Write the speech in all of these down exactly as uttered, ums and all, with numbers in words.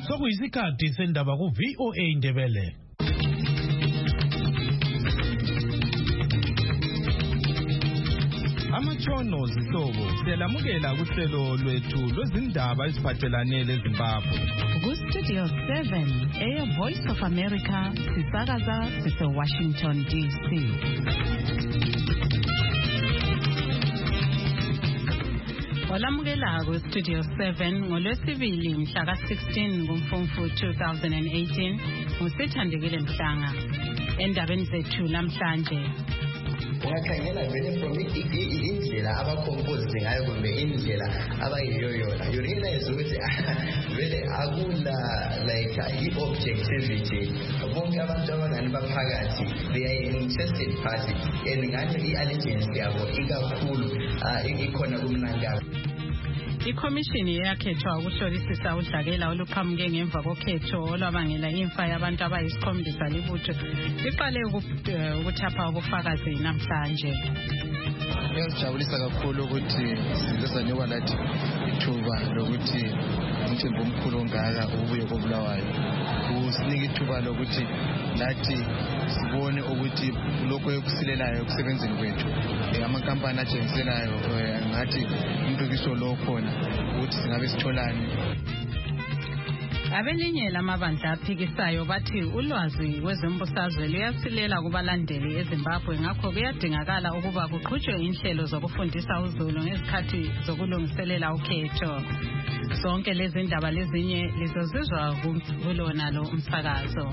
Sokuyisikhathi sendaba ku V O A Indebele. Amachono zihlobo siyalamukela kuhlelo lwethu lwezindaba eziphathelane leZimbabwe. Ku Studio seven, Air Voice of America, sisakaza sise Washington D C. Olamukela ku Studio seven ngolwesibili mhla ka sixteen kuMfumfu two thousand eighteen, uSithandekile Mhlanga. Endabeni zethu namhlanje. Ungakhangela vele from indlela abacompose ngayo kumbe indlela abayiyoyona, you realize ukuthi vele akula like i-objectivity. Bonke abantu abangani baphakathi they are interested party and ngani i-allegiance yabo ikakhulu ikhona kumnankabo. Ikhomishini yakhethwa ukuhlolisisa udlakela oluqhamuke ngemva kokhetho olwabangela imfa yabantu abayisikhombisa libutho iqale ukuthapha ubufakazi namhlanje. Ngiyajabulisa kakhulu ukuthi sizosanikwa lathi ithuba lokuthi umthembu omkhulu ongaka ubuye kobulawayo. Usinika ithuba lokuthi lathi sibone ukuthi lokho ekusilelayo ekusebenzeni kwethu amankampani atshengiselayo ngathi umntukiso lo khona ukuthi singabe sitholani. Abelinye lamabandla aphikisayo bathi ulwazi kwezembusazwe luyasilela kubalandeli eZimbabwe, ngakho kuyadingakala ukuba kuqhutshwe inhlelo zokufundisa uZulu ngezikhathi zokulungiselela ukhetho. Sonke lezi ndaba lezinye lizozizwa kulona lo umsakazo.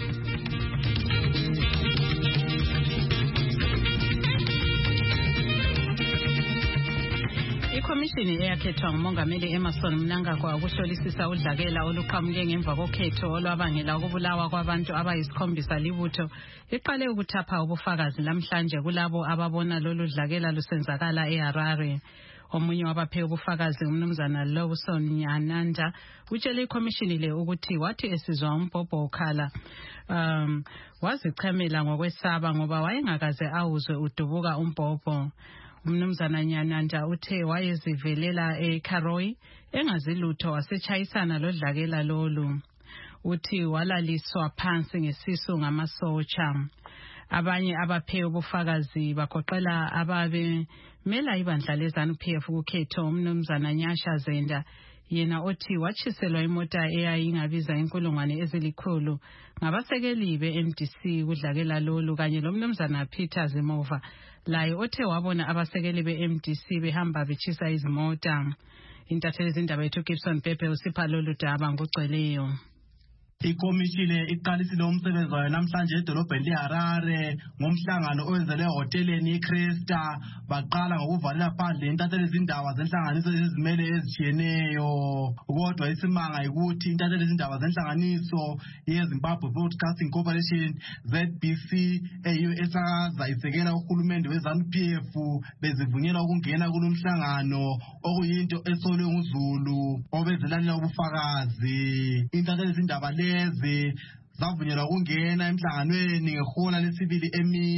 Ikhomishini eyakhethwa nguMongameli Emmerson Mnangagwa ukuhlolisisa udlakela oluqhamuke ngemva kokhetho olwabangela ukubulawa kwabantu abayisikhombisa libutho iqale ukuthapha ubufakazi namhlanje kulabo ababona lolu dlakela lusenzakala eHarare. Omunye wabaphe ubufakazi umnumzana Lawson Nyananda utshele ikhomishini le ukuthi wathi esizwa umbhobho ukhala um wazichamela ngokwesaba ngoba wayengakaze awuzwe udubuka umbhobho. Umnumzana Nyananda uthe wayezivelela eKaroi engazilutho wasechayisana lodlakela lolu. Uthi walaliswa phansi ngesisu ngamasotsha. Abanye abaphe ubufakazi bagoqela ababe mela ibandla leZANU-P F ukhetho umnumzana Nyasha Zenda, yena othi wachiselwa imota eyayingabiza inkulungwane ezilikhulu ngabasekeli be-M D C kudlakela lolu kanye lomnumzana Peter Zimova laye othe wabona abasekeli be-M D C behamba bechisa izimota. Intatheli izindaba yethu Gibson Pepe usipha lolu daba ngogcweleyo. Ikhomishini iqalisile umsebenzi wayo namhlanje edolobheni leHarare ngomhlangano owenzelwe ehoteleni iCresta. Baqala ngokuvalela phandle intatheli izindaba zenhlanganiso ezizimele ezitshiyeneyo. Kodwa isimanga ukuthi intatheli izindaba zenhlanganiso yeZimbabwe Broadcasting Corporation Z B C eyiyo esakaza isekela uhulumende weZANU-P F bezivunyelwa ukungena kulomhlangano okuyinto esolwe nguZulu obezelalela ubufakazi. Intatheli izindaba le zavunyelwa ukungena emhlanganweni ngehola lesibili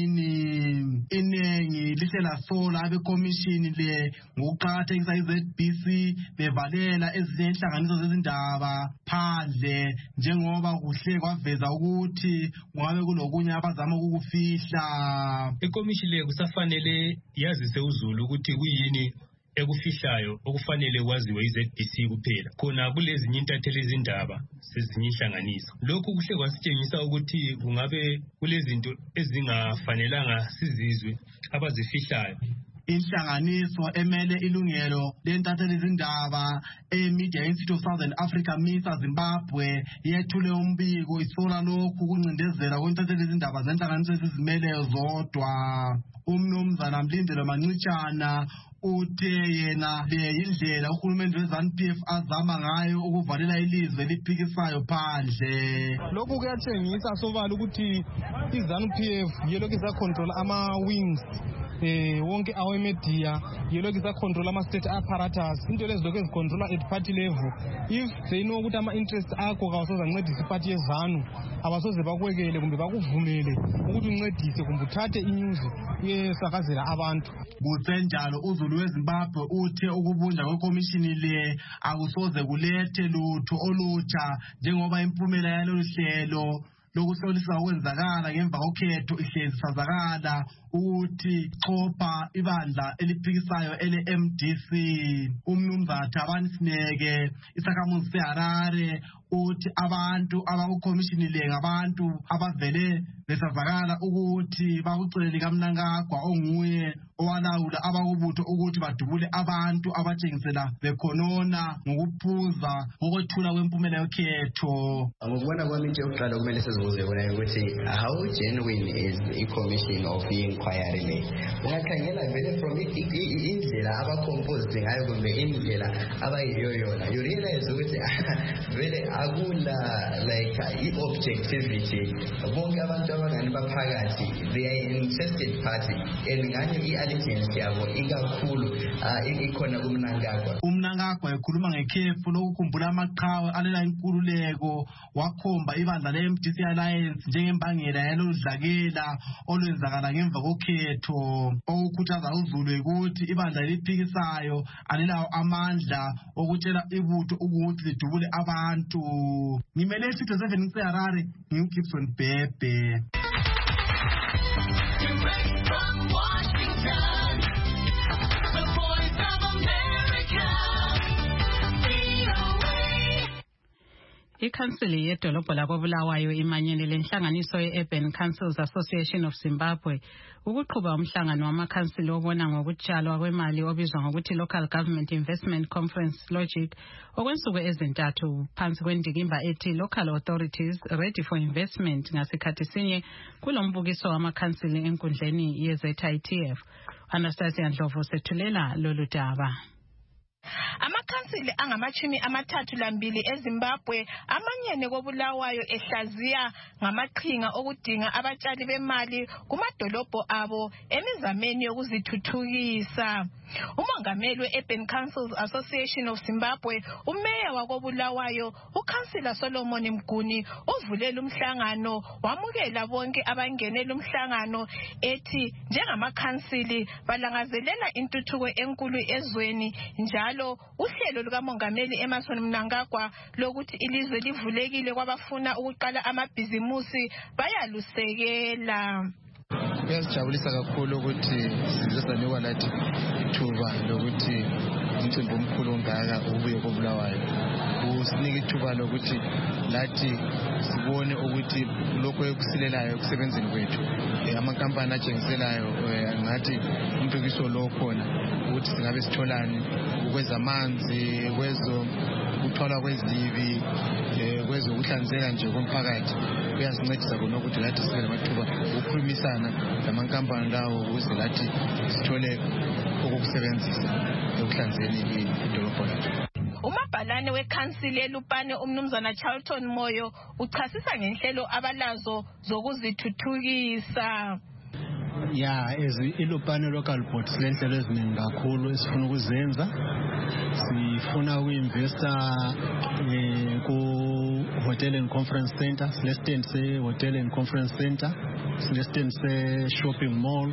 emini. Inengi lihle lasola abekhomishini le ngokuqakathekisa iZ B C bevalela ezinye inhlanganiso zezindaba phandle njengoba kuhle kwaveza ukuthi kungabe kulokunye abazama ukukufihla. Ikhomishini le kusafanele yazise uZulu ukuthi kuyini ekufihlayo okufanele kwaziwe iZ B C kuphela khona kulezinye intatheli izindaba sezinye inhlanganiso. Lokhu kuhle kwasitshengisa ukuthi kungabe kulezinto ezingafanelanga sizizwe abazifihlayo. Inhlanganiso emele ilungelo lentatheli izindaba eMedia Institute of Southern Africa MISA Zimbabwe yethule umbiko isola lokhu kuncindezela kwentatheli izindaba zenhlanganiso ezizimeleyo zodwa. Umnumzana Mlindelo Mancitshana uthe yena le yindlela uhulumende weZANU-P F azama ngayo ukuvalela ilizwe liphikisayo phandle. Lokhu kuyatshengisa sobala ukuthi iZANU-P F yelokhu isacontrol ama wings eh wonke awe media yelokhu isa control ama state apparatus into lezi lokhu ezicontrola at party level. If they know ukuthi ama interest akho kawasoza ncedisa iparty yezanu abasoze bakwekele kumbe bakuvumele ukuthi uncedise kumbe uthathe inews yesakazela abantu. Kusenjalo uZulu weZimbabwe uthe ukubunja kwekomishini le akusoze kulethe lutho olutsha njengoba impumela yalolu hlelo lokuhlolisisa okwenzakala ngemva kokhetho ihlezi sazakala ukuthi chopha ibandla eliphikisayo ele M D C. Umnumzana Thabani Sineke isakhamuzi seHarare uthi abantu abakukomishini le ngabantu abavele besazakala ukuthi bakucelele kaMnangagwa onguye owalawula abakubutho ukuthi badubule abantu abatshengisela bekhonona ngokuphuza ngokwethula kwempumela yokhetho. Ngokubona kwami into yokuqala kumele sizibuze bona ukuthi how genuine is a commission of inquiry le. Ungakhangela vele from indlela abacompose ngayo kumbe indlela abayiyoyona you realize ukuthi vele akula like i-objectivity. Bonke abantu abangani baphakathi they are interested party and ngani i-allegiance yabo ikakhulu ikhona kuMnangagwa. UMnangagwa ekhuluma ngekhefu lokukhumbula amaqhawe alela inkululeko wakhomba ibandla le-M D C Alliance njengembangela yalodlakela olwenzakala ngemva kokhetho. Okukhuthaza uZulu ukuthi ibandla eliphikisayo alelawo amandla okutshela ibutho ukuthi lidubule abantu. Ngimele isitho seven ngiseHarare ngiGibson Bhebhe. Ikhansili yedolobho lakoBulawayo imanyene lenhlanganiso ye-Urban Councils Association of Zimbabwe ukuqhuba umhlangano wamakhansili obona ngokutshalwa kwemali obizwa ngokuthi Local Government Investment Conference Logic okwensuku ezintathu phansi kwendikimba ethi Local Authorities Ready for Investment ngasikhathi sinye kulombukiso wamakhansili enkundleni ye-Z I T F. Anastasia Ndlovu sethulela lolu daba. Amakhansili angamachumi amathathu lambili eZimbabwe amanyene koBulawayo ehlaziya ngamaqhinga okudinga abatshali bemali kumadolobho abo emizameni yokuzithuthukisa. Umongameli we-Urban Councils Association of Zimbabwe, umeya wakoBulawayo, uKhansila Solomon Mguni, uvulela umhlangano wamukela bonke abangenela umhlangano ethi njengamakhansili balangazelela intuthuko enkulu ezweni njalo uhlelo lukamongameli Emmerson Mnangagwa lokuthi ilizwe livulekile kwabafuna ukuqala amabhizimusi bayalusekela. Kuyasijabulisa kakhulu ukuthi sizosanikwa lathi ithuba lokuthi umcimbi omkhulu ongaka ubuye koBulawayo. Usinika ithuba lokuthi lathi sibone ukuthi lokho ekusilelayo ekusebenzeni kwethu amankampani atshengiselayo ngathi umbukiso lo khona ukuthi singabe sitholani ukwezamanzi kwezo ukuthwala kwezibi kwezokuhlanzeka nje komphakathi kuyasincedisa khona ukuthi lathi sibe namathuba ukukhulumisana lamankampani lawo ukuze lathi sithole okokusebenzisa ekuhlanzeni idolobho lethu. Umabhalane wekhansili eLupane umnumzana Charlton Moyo uchasisa ngenhlelo abalazo zokuzithuthukisa. Ya iLupane local board silenhlelo eziningi kakhulu esifuna ukuzenza. Sifuna ukuinvesta ku hotel and conference center, silestent se hotel and conference center, silestent se shopping mall,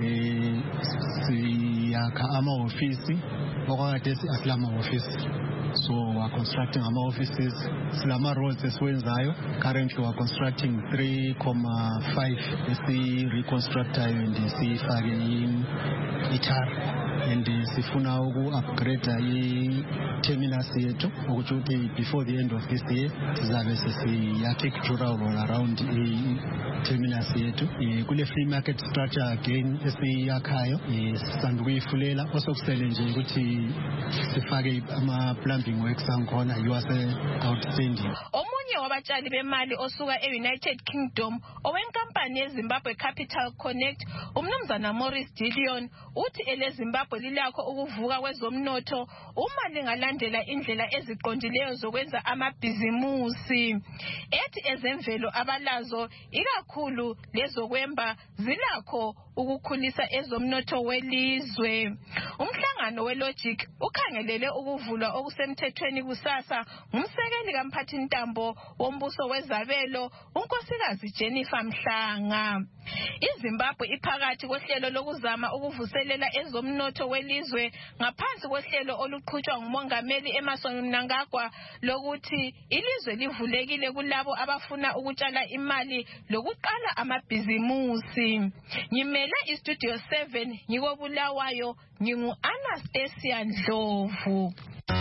siyakha ama office okade asilama office. So we're constructing our offices. Silama roads esiwenzayo. Currently we're constructing three point five esi reconstructayo and sifake in itar. And sifuna uku upgrade i terminus yethu ukuthi before the end of this year sizabe sesiyakhe cultural all around i terminus yethu. Kule free market structure again esiyakhayo sisanda kuyifulela osokusele nje ukuthi sifake ama plumbing works ankhona yiwase outstanding. Omunye omunye wabatshali bemali osuka e-United Kingdom owenkampani yeZimbabwe Capital Connect umnumzana Morris Gideon uthi eleZimbabwe lilakho ukuvuka kwezomnotho uma lingalandela indlela eziqondileyo zokwenza amabhizimusi. Ethi ezemvelo abalazo ikakhulu lezokwemba zilakho ukukhulisa ezomnotho welizwe. Umhlangano weLogic ukhangelele ukuvulwa okusemthethweni kusasa ngumsekeli kamphathintambo wombuso wezabelo unkosikazi Jennifer Mhlanga. iZimbabwe iphakathi kohlelo lokuzama ukuvuselela ezomnotho welizwe ngaphansi kohlelo oluqhutshwa ngumongameli Emmerson Mnangagwa lokuthi ilizwe livulekile kulabo abafuna ukutshala imali lokuqala amabhizimusi. Ngimele iStudio seven ngikobulawayo ngingu Anastasia Ndlovu.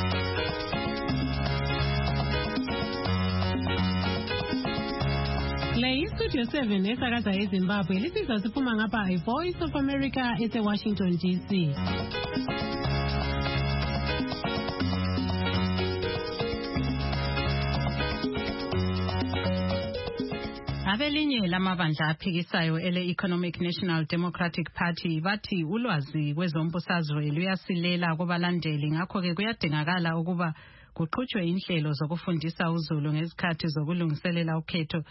Le iStudio seven esakaza eZimbabwe lisizwa siphuma ngapha iVoice of America ese-Washington D C. Abelinye lamabandla aphikisayo ele-Economic National Democratic Party bathi ulwazi kwezombusazwe luyasilela kubalandeli ngakho-ke kuyadingakala ukuba kuqhutshwe inhlelo zokufundisa uzulu ngezikhathi zokulungiselela ukhetho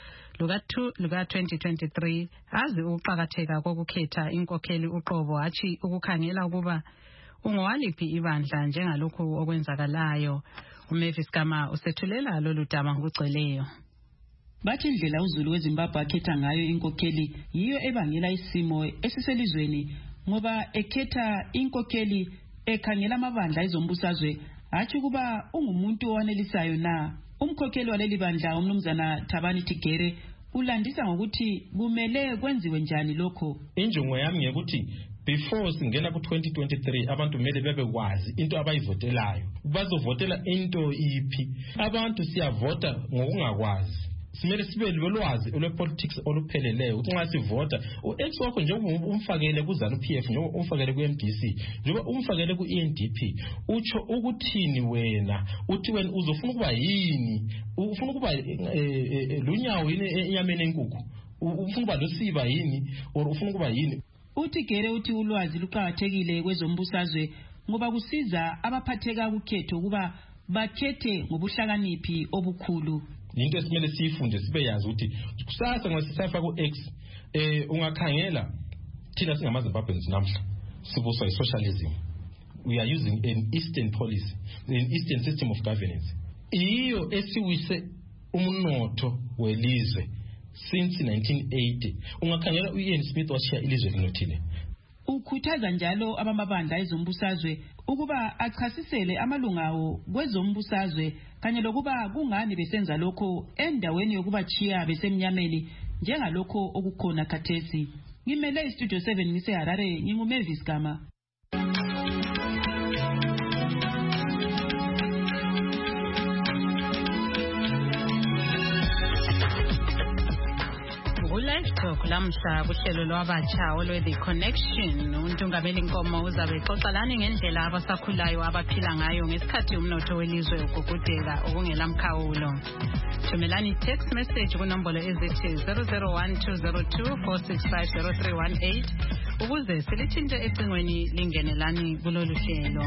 luka twenty twenty-three azi ukuqakatheka kokukhetha inkokheli uqobo hatshi ukukhangela ukuba ungowaliphi ibandla njengalokhu okwenzakalayo. uMavis Gama usethulela lolu daba ngokugcweleyo. Bathi indlela uzulu weZimbabwe akhetha ngayo inkokheli yiyo ebangela isimo esiselizweni ngoba ekhetha inkokheli ekhangela amabandla ezombusazwe hatshi kuba ungumuntu owanelisayo na. Umkhokheli waleli bandla umnumzana Thabani Tigere ulandisa ngokuthi kumele kwenziwe njani lokho. Injongo yami ngekuthi before singena ku twenty twenty-three abantu mele bebekwazi into abayivotelayo. Bazovotela into iphi. Abantu siyavota ngokungakwazi. Simele sibe lolwazi olwepolitics olupheleleyo ukuthi nxa sivota u-ex wakho njengoba umfakele kuzanu P F njengoba umfakele ku-M D C njengoba umfakele ku-E N D P utsho ukuthini wena uthi wena uzofuna ukuba yini ufuna ukuba lunyawo yini enyameni enkukhu ufuna ukuba losiba yini or ufuna ukuba yini. Uthi Gere uthi ulwazi luqhakathekile kwezombusazwe ngoba kusiza abaphatheka ukhetho ukuba bakhethe ngobuhlakaniphi obukhulu. Into esimele siyifunde sibe yazi ukuthi kusasa ngasisafaka ku-X eh ungakhangela thina singamaZimbabweans namhla sibuswa i-socialism. We are using an Eastern policy, an Eastern system of governance. Iyo esiwise umnotho welizwe since nineteen eighty. Ungakhangela uIan Smith washiya ilizwe linothile. Ukhuthaza njalo abamabandla ezombusazwe ukuba achasisele amalungawo kwezombusazwe kanye lokuba kungani besenza lokho endaweni yokuba chiya besemnyameni njengalokho okukhona khathesi. Ngimele iStudio seven ngise Harare nginguMavis Gama. Talk lamhla kuhlelo lwabatsha olwe The Connection. uNtungameli Nkomo uzabe exoxalana ngendlela abasakhulayo abaphila ngayo ngesikhathi umnotho welizwe ugugudeka okungelamkhawulo. Thumelani text message kunombolo ezithi zero zero one two zero two four six five zero three one eight ukuze silithinte ecingweni lingenelani kulolu hlelo.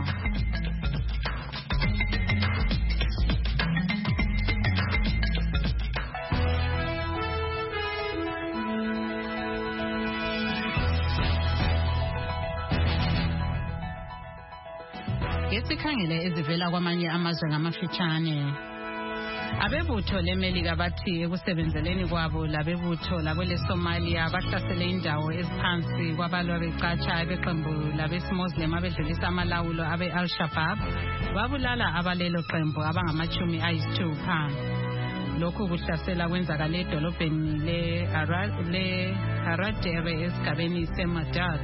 Sikhangele ezivela kwamanye amazwe ngamafitshane. Abebutho leMelika bathi ekusebenzeleni kwabo labebutho labele Somalia bahlasele indawo eziphansi kwabalwa becatsha beqembu labesimuslim abedlulisa amalawulo abe Al-Shabaab babulala abalelo qembu abangamachumi ayisithupha. Lokhu kuhlasela kwenzakala edolobheni le Haradere esigabeni seMadak.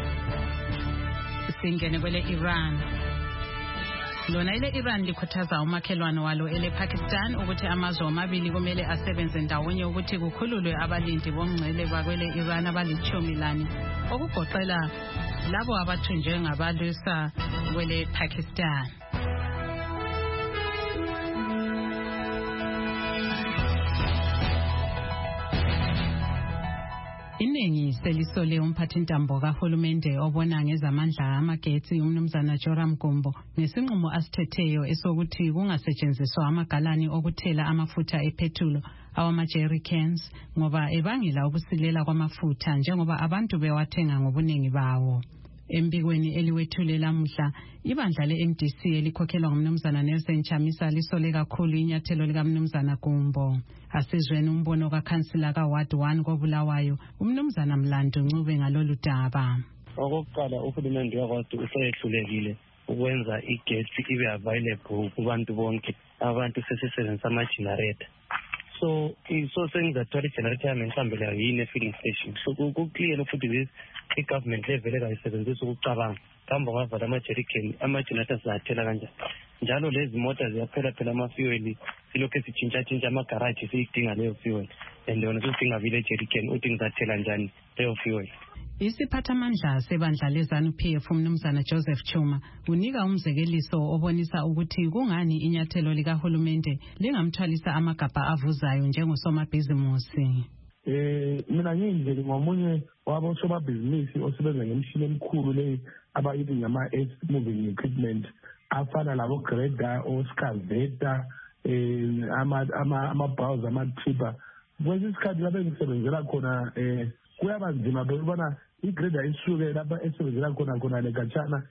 Singene kwele Iran. Lona ile Iran likhuthaza umakhelwane walo ele Pakistan ukuthi amazwe amabili kumele asebenze ndawonye ukuthi kukhululwe abalindi bomngcele bakwele Iran abalichumi lani okugoqela labo abathunjwe ngabalwisa kwele Pakistan. Empikweni selisole umphathintambo kahulumende obona ngezamandla amagetsi umnumzana Joram Gumbo ngesinqumo asithetheyo esokuthi kungasetshenziswa amagalani okuthela amafutha ephethulo awama-jerry cans ngoba ebangela ukusilela kwamafutha njengoba abantu bewathenga ngobuningi bawo. Empikweni eliwethulela mhla ibandla le-M D C elikhokhelwa ngumnumzana Nelson Chamisa lisole kakhulu inyathelo likamnumzana Gumbo. Asizweni umbono kakhansila ka-Ward one koBulawayo umnumzana Mlando Ncube ngalolu daba. Okokuqala uhulumende wakwazi usehlulekile ukwenza igesi ibe available kubantu bonke abantu sesisebenzisa ama-generator. So so sengizathwala i-generator yami mhlawumbe la yini e-filling station. So ku-clear futhi this i-government level ekayisebenzisa ukucabanga kambe ngavala ama-jerrycan ama-generators zathela kanjani. Njalo lezi mota ziyaphela phela ama-fuel silokhu sitshintsha-tshintsha amagaraji siyidinga leyo fuel and yona sidinga vile jerrycan uthi ngizathela njani leyo fuel. Isiphathamandla sebandla lezanu P F umnumzana Joseph Chuma unika umzekeliso obonisa ukuthi kungani inyathelo likahulumende lingamthwalisa amagabha avuzayo njengosomabhizimusi. Eh mina ngiyindlela ngomunye wabo sobabhizinisi osebenza ngemishini emikhulu le abayithi ngama earth moving equipment afana labo grader oscaveta eh ama ama ama browser ama tipper. Kwesikhathi lapho ngisebenzela khona eh kuyaba nzima bekubona igrader isuke lapha esebenzela khona khona lekhatshana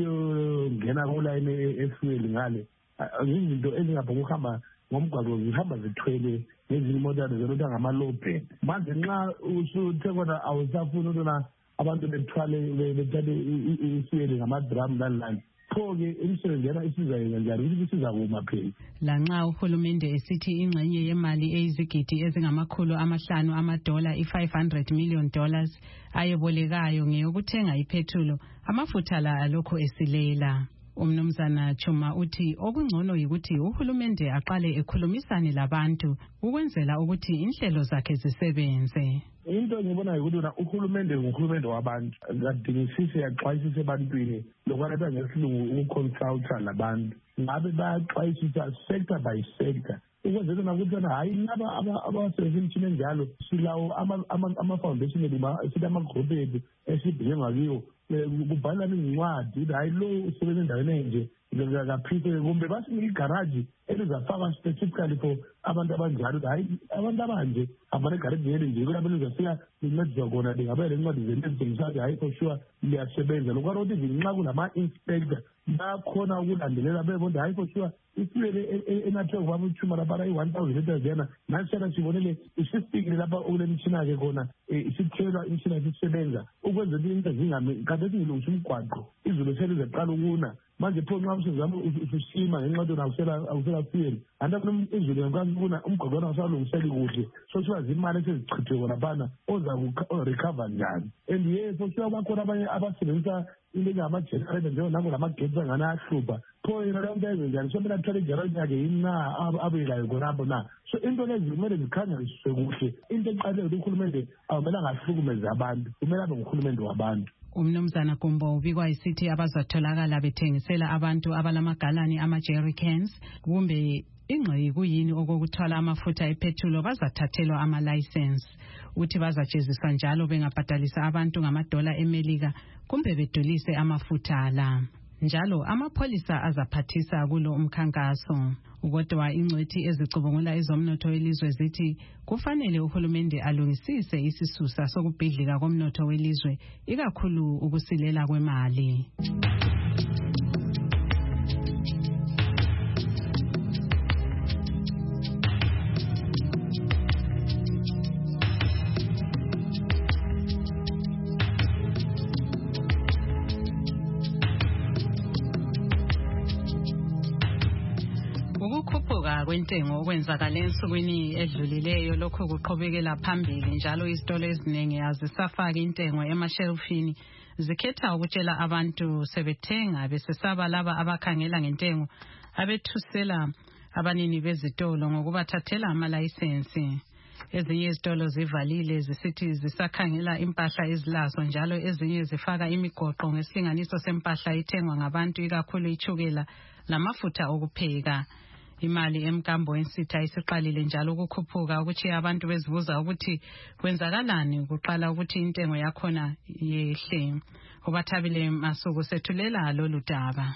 iyo ngena ku line efuel ngale izinto ezingapha ukuhamba ngomgwaqo zihamba zithwele nezinye imoto zolotha ngamalobhe. Manje nxa usuthe khona awusafuna ukuna abantu bethwale bethale ifuel ngamadrum landline phoke imisebenzi yana isizayo njalo ukuthi isiza kuma phela. Lanxa uhulumende esithi ingxenye yemali eyizigidi ezingamakhulu amahlanu amadola i-five hundred million dollars ayebolekayo ngeyokuthenga iphethulo amafutha la alokho esilela. Umnumzana Chuma uthi okungcono yikuthi uhulumende aqale ekhulumisane labantu ukwenzela ukuthi inhlelo zakhe zisebenze. Into ngibona ukuthi uhulumende nguhulumende wabantu akadingisise yaxwayisise ebantwini lokwanto ngesilungu ukuconsulta labantu ngabe bayaxwayisisa sector by sector ukwenzela ukuthi hayi laba abasebenza imithini enjalo silawo ama-foundation esithi ama-group ethu esibheke ngakiwo kubhalana incwadi hayi lo usebenza endaweni enje ngakaphike kumbe basinike igaraji elizafaka specifically for abantu abanjalo hayi abantu abanje abane igaraji yeli nje kulabo lizafika lincedisa khona lingabe lencwadi zenezimsathi hayi for sure liyasebenza lokho ukuthi nxa kulama-inspector bakhona ukulandelela bebonda hayi for sure ifuele enathwe kwabo uthuma lapha i-one thousand liters yana nasiyana sibonele isifikile lapha kule mitshina-ke khona isithelwa imitshina isisebenza ukwenzela ukuthi into zingami kade singilungisa umgwaqo izulu selizeqala ukuna manje pho nxa usizama usima ngenxa yokuthi awusela fuel anti izulu ngikwazi ukuna umgwaqo wona awusalungiseli kuhle so siba zimali esezichithwe khona phana oza kurecover njani and ye for sure bakhona abanye abasebenzisa into engama-generator njengonango lamagetsi angane ahlupha pho yena leyo nto ezenjani so mina athwale igereji yakhe yini na abuyelayo khonapho na so into lezi kumele zikhangelisiswe kuhle into eqale ukuthi uhulumende awumelanga ahlukumeze abantu kumele abe nguhulumende wabantu. Umnumzana Gumbo ubikwa isithi abazatholakala bethengisela abantu abalamagalani ama-jerry cans kumbe ingxenye kuyini okokuthwala amafutha ephethulo bazathathelwa ama-license. Uthi bazajeziswa njalo bengabhadalisa abantu ngamadola eMelika kumbe bedulise amafutha la. Njalo amapholisa azaphathisa kulo umkhankaso. Kodwa ingcwethi ezicubungula ezomnotho welizwe zithi kufanele uhulumende alungisise isisusa sokubhidlika komnotho welizwe ikakhulu ukusilela kwemali. Kwentengo okwenzakala ensukwini edlulileyo lokho kuqhubekela phambili njalo izitolo eziningi azisafaka intengo emashelfini zikhetha ukutshela abantu sebethenga besesaba laba abakhangela ngentengo abethusela abanini bezitolo ngokubathathela amalayisensi. Ezinye izitolo zivalile zisithi zisakhangela impahla ezilazo njalo ezinye zifaka imigoqo ngesilinganiso sempahla ithengwa ngabantu ikakhulu ichukela lamafutha okupheka. Imali emkambo wensitha isiqalile njalo ukukhuphuka ukuthi abantu bezibuza ukuthi kwenzakalani kuqala ukuthi intengo yakhona yehle. Ubathabile Masuku sethulela lolu daba.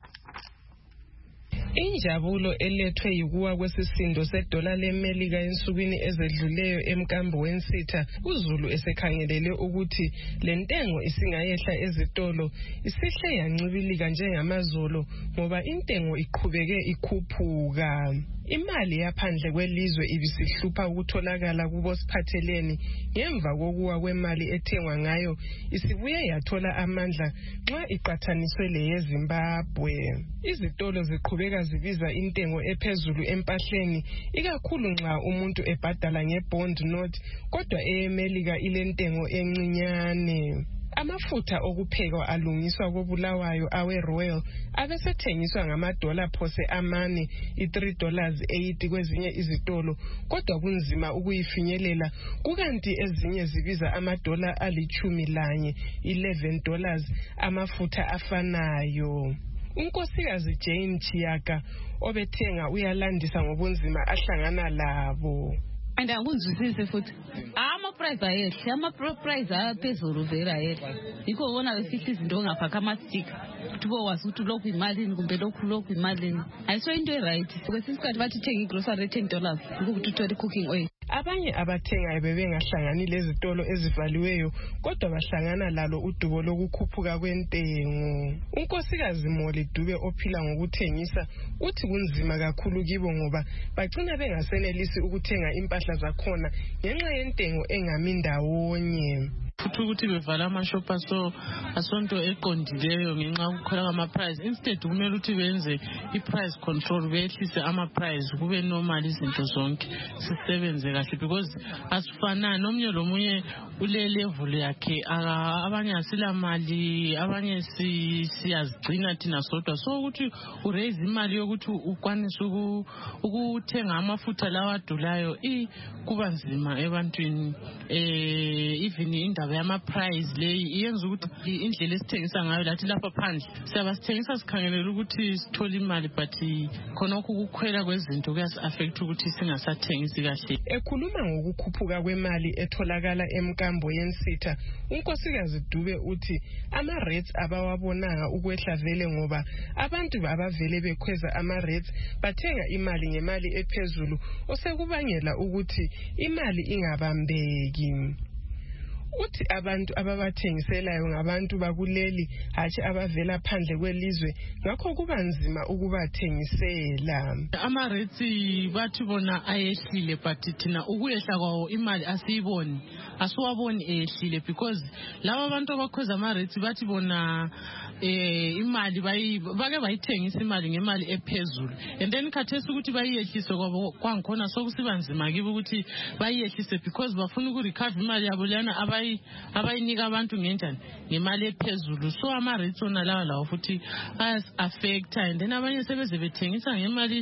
Injabulo elethwe yikuwa kwesisindo sedola leMelika ensukwini ezedluleyo emkambo wensitha, uZulu esekhangelele ukuthi lentengo isingayehla ezitolo isihle yancibilika njengamazolo ngoba intengo iqhubeke ikhuphuka. Imali yaphandle kwelizwe ibisihlupha ukutholakala kubosiphatheleni ngemva kokuwa kwemali ethengwa ngayo isibuye yathola amandla nxa iqathaniswe leyeZimbabwe. Izitolo ziqhubeka zibiza intengo ephezulu empahleni ikakhulu nxa umuntu ebhadala ngebond note kodwa eyeMelika ilentengo encinyane. Amafutha okupheka alungiswa koBulawayo awe Royal abesethengiswa ngamadola phose amane i-three dollars eighty kwezinye izitolo kodwa kunzima ukuyifinyelela kukanti ezinye zibiza amadola alichumi lanye eleven dollars amafutha afanayo. Unkosikazi Jane Chiyaka obethenga uyalandisa ngobunzima ahlangana labo. And anguzwisise futhi ama price ayehle ama price aphezulu vela ayehle yikho ubona befihla izinto ngapha ama stick kuthi bowazi ukuthi lokhu imalini kumbe lokhu lokhu imalini ayiso into eright kwesikhathi bathi thenga igrocery ten dollars ukuthi uthole cooking oil. Abanye abathengayo bebengahlangani lezitolo ezivaliweyo kodwa bahlangana lalo udubo lokukhuphuka kwentengo. Unkosikazi Moli Dube ophila ngokuthengisa uthi kunzima kakhulu kibo ngoba bagcina bengasenelisi ukuthenga impahla zakhona ngenxa yentengo engami ndawonye. futhi ukuthi bevala amashop aso asonto eqondileyo ngenxa yokukhwela ama price. Instead kumele ukuthi benze i price control, behlise ama price kube normal izinto zonke sisebenze kahle, because asifana nomnye lomunye ule level yakhe. Abanye asila mali, abanye siyazigcina thina sodwa, so ukuthi u raise imali yokuthi ukwanise ukuthenga amafutha lawa adulayo i kuba nzima ebantwini. Eh even indaba yama price le iyenza ukuthi indlela esithengisa ngayo lathi lapha phandle siyabasithengisa sikhangelela ukuthi sithola imali, but khona ukukhwela kwezinto kuyas affect ukuthi singasathengisi kahle. Ekhuluma ngokukhuphuka kwemali etholakala emkambo yensitha, unkosikazi Dube uthi ama rates abawabonanga ukwehla vele ngoba abantu babavele bekhweza ama rates bathenga imali ngemali ephezulu osekubangela ukuthi imali ingabambeki. Uthi abantu ababathengiselayo ngabantu bakuleli hathi abavela phandle kwelizwe, ngakho kuba nzima ukubathengisela. Ama rates bathi bona ayehlile, but thina ukuyehla kwawo imali asiyiboni, asiwaboni eyehlile, because laba abantu abakhweza ama rates bathi bona eh imali bayi bake bayithengisa imali ngemali ephezulu, and then khathesi ukuthi bayiyehlise kwabo kwangikhona sokusiba nzima kibo ukuthi bayiyehlise, because bafuna ukurecover imali yabo lana abayi abayinika abantu ngenjani ngemali ephezulu. So ama rates ona lawa lawo futhi as affecta, and then abanye sebeze bethengisa ngemali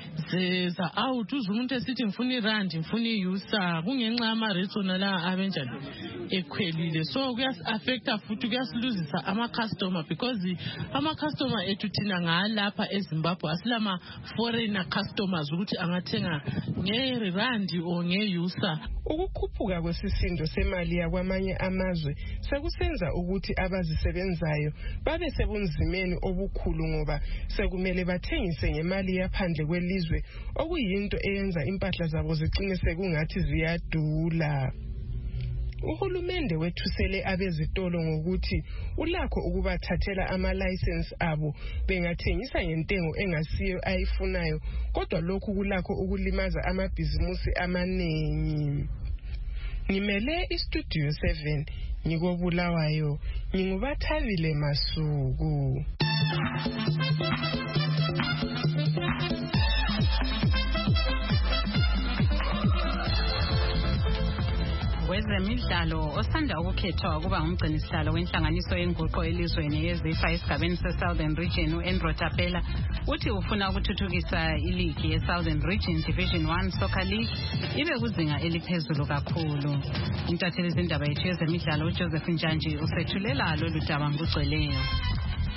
zeza out, uzumuntu esithi ngifuna irand ngifuna iyusa, kungenxa ama rates ona la abenjani ekhwelile. So kuyas affecta futhi kuyasiluzisa ama customer, because ama customer ethu thina ngalapha eZimbabwe asilama foreigner customers ukuthi angathenga ngerand o ngeyusa. Ukukhuphuka kwesisindo semali yakwamanye amazwe sekusenza ukuthi abazisebenzayo babe sebunzimeni obukhulu ngoba sekumele bathengise ngemali yaphandle kwelizwe, okuyinto eyenza impahla zabo zicine sekungathi ziyadula. Uhulumende wethusele abezitolo ngokuthi ulakho ukubathathela ama license abo bengathengisa ngentengo engasiyo ayifunayo, kodwa lokhu kulakho ukulimaza amabhizimusi amanengi. Ngimele iStudio seven ngikobulawayo, ngingubathabile Masuku. Wezemidlalo osanda ukukhethwa ukuba ngumgcinisihlalo wenhlanganiso yenguqo elizweni yezifa esigabeni se-Southern Region uAndrew Tapela uthi ufuna ukuthuthukisa iligi ye-Southern Region Division one Soccer League ibe kuzinga eliphezulu kakhulu. Intatheli zindaba yethu yezemidlalo uJoseph Njanji usethulela lolu daba ngokugcweleyo.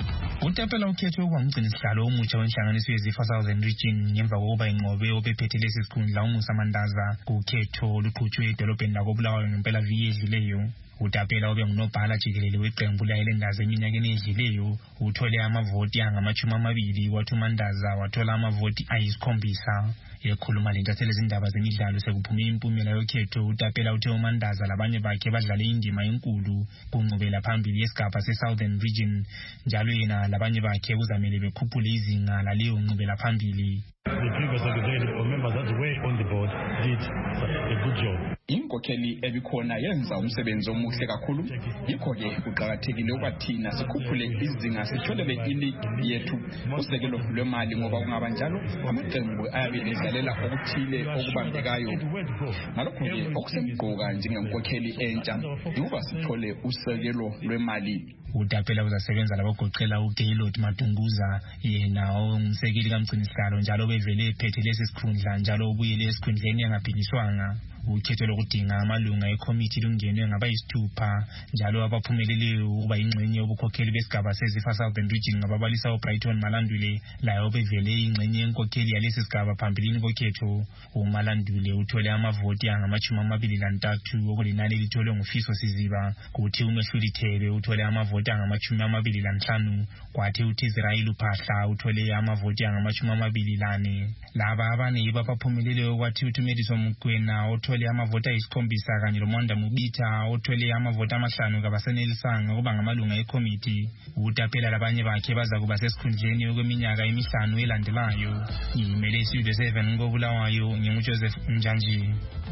Utapela ukhetho kwangugcina isihlalo omutsha wenhlanganiso yezi-four thousand region ngemva kokuba inqobe obephethe lesi sikhundla uMusa Mandaza kukhetho oluqhutshwe edolobheni lakoBulawayo ngempela viki edluleyo. Utapela obe ngunobhala jikelele weqembu layo lendazi eminyakeni edluleyo uthole amavoti angamachumi amabili kwathi uMandaza wathola amavoti ayisikhombisa. Ekhuluma lentatheli izindaba zemidlalo sekuphume impumela yokhetho uTapela uthe uMandaza labanye bakhe badlale indima enkulu kunqubela phambili yesigaba se-Southern Region njalo yena labanye bakhe kuzamele bekhuphule izinga laleyo nqubela phambili. The previous executive members that were on the board did a good job. Inkokheli ebikhona yenza umsebenzi omuhle kakhulu, yikho-ke kuqakathekile ukwathina sikhuphule izinga sitholele iligi yethu usekelo lwemali ngoba kungaba njalo amaqembu ayabe edlalela okuthile okubambekayo. Ngalokho-ke okusemqoka njengenkokheli entsha yikuba sithole usekelo lwemali. UTapela uzasebenza labogoqela uGaylord Madunguza yena ongumsekeli kamgcinisihlalo njalo bevele ephethe lesi sikhundla njalo ubuyele esikhundleni engaphinyiswanga. Ukhetho lokudinga amalunga ekomiti lungenwe ngabayisithupha njalo abaphumeleleyo ukuba ingxenye yobukhokheli besigaba sezi-four thousand region ngababalisa uBrighton Malandule layo bevele ingxenye yenkokheli yalesi sigaba phambilini kokhetho. uMalandule uthole amavoti angamachumi amabili lantathu okulinani litholwe nguFiso Siziba kuthi uMehluli Thebe uthole amavoti angamachumi amabili lanhlanu kwathi uTizrael Uphahla uthole amavoti angamachumi amabili lane. Laba abane yibo abaphumeleleyo kwathi uThumediso Mgwena othole amavoti ayisikhombisa kanye loMonda Mubita othole amavoti amahlanu kabasenelisanga kuba ngamalunga ekomiti. UTapela labanye bakhe baza kuba sesikhundleni okweminyaka emihlanu elandelayo. Ngimele Studio seven koBulawayo nginguJoseph Njanji.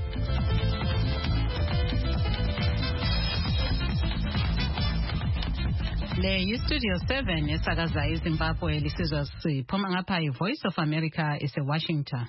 Le yi-Studio seven esakaza eZimbabwe lisizwa siphuma ngapha iVoice of America ese-Washington.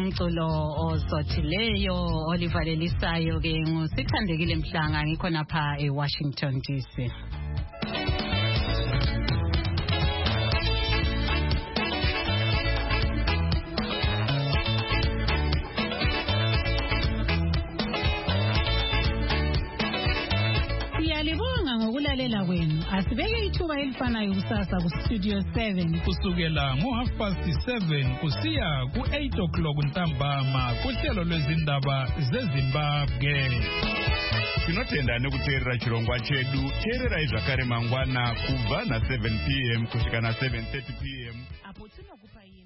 umculo ozothileyo olivalelisayo ke ngusithandekile Mhlanga ngikhona pha eWashington D C. Ngokulalela kwenu asibeke ithuba elifanayo kusasa ku studio seven kusukela ngo half past seven kusiya ku eight o'clock ntambama kuhlelo lwezindaba zeZimbabwe. Tinotenda nekuteerera chirongwa chedu. Teererai zvakare mangwana kubva na seven p m kusvika na seven thirty p m